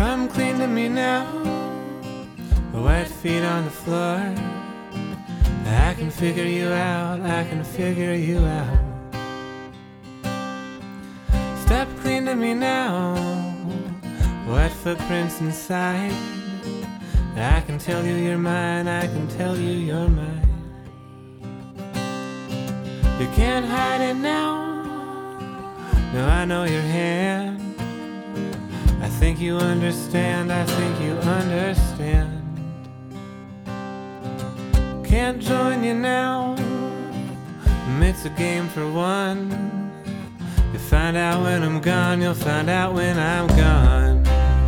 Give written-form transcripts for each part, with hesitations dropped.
Come clean to me now, wet feet on the floor. I can figure you out, I can figure you out. Step clean to me now, wet footprints inside. I can tell you you're mine, I can tell you you're mine. You can't hide it now, no, I know your hand. I think you understand, I think you understand. Can't join you now, it's a game for one. You'll find out when I'm gone, you'll find out when I'm gone.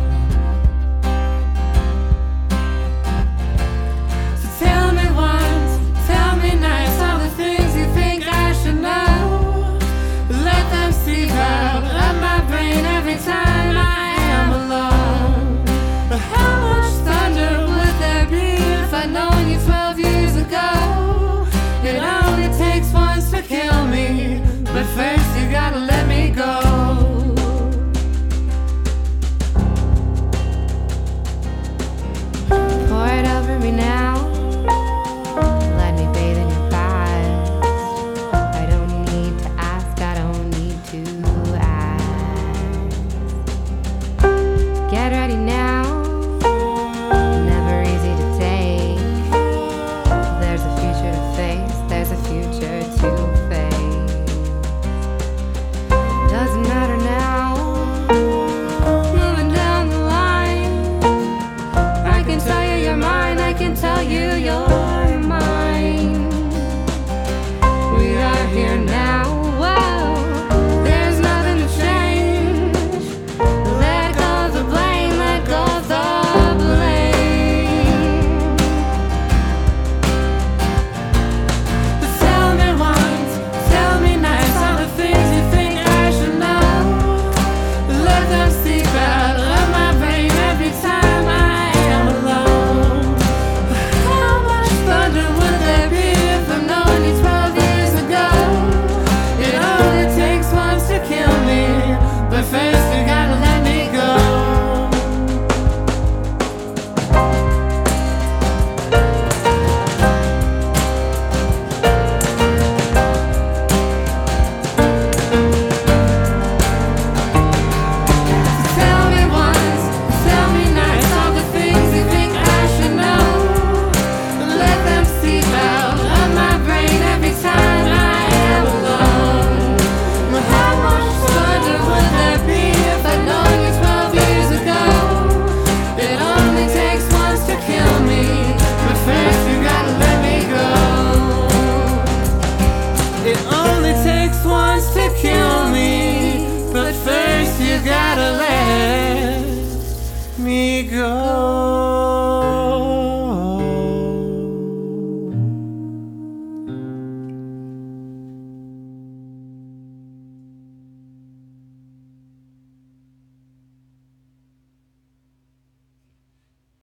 So tell me once, tell me nice, all the things you think I should know. Let them seep out of my brain every time I am alone. But how much thunder would there be if I'd known you 12 years ago? It only takes once to kill me, but first you gotta let me go. Pour it over me now, let me bathe in your past. I don't need to ask, I don't need to ask. Get ready now, never easy to take. There's a future to face, there's a future to face. Doesn't matter now, moving down the line. I can tell you you're mine, I can tell you you're mine. We are here now, whoa, there's nothing to change. Let go of the blame, let go of the blame. But tell me once, tell me nice, all the things you think I should know. Let them seep out of my brain every time I am alone. How much thunder would there be if I'd known you 12 years ago? It only takes once to kill me, but first you gotta let me go. Tell me once, tell me nice, all the things you think I should know. Let them seep out of my brain every time I am alone. Well, how much thunder would there be if I'd known you 12 years ago? It only takes once to kill me, but first you gotta let me go. It only takes once to kill me, but first you gotta let me go.